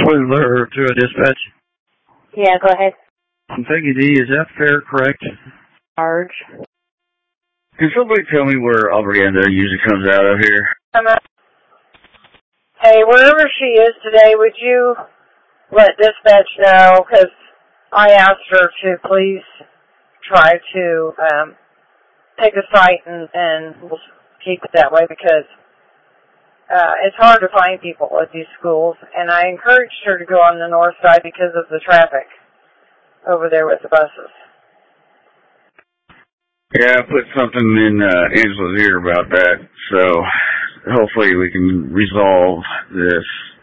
Wheeler to a dispatch. Yeah, go ahead. Thank you, D. Is that fare correct? Charge. Can somebody tell me where Albrianda usually comes out of here? Hey, wherever she is today, would you let dispatch know? Because I asked her to please try to pick a site and we'll keep it that way because it's hard to find people at these schools. And I encouraged her to go on the north side because of the traffic over there with the buses. Yeah, I put something in Angela's ear about that, so hopefully we can resolve this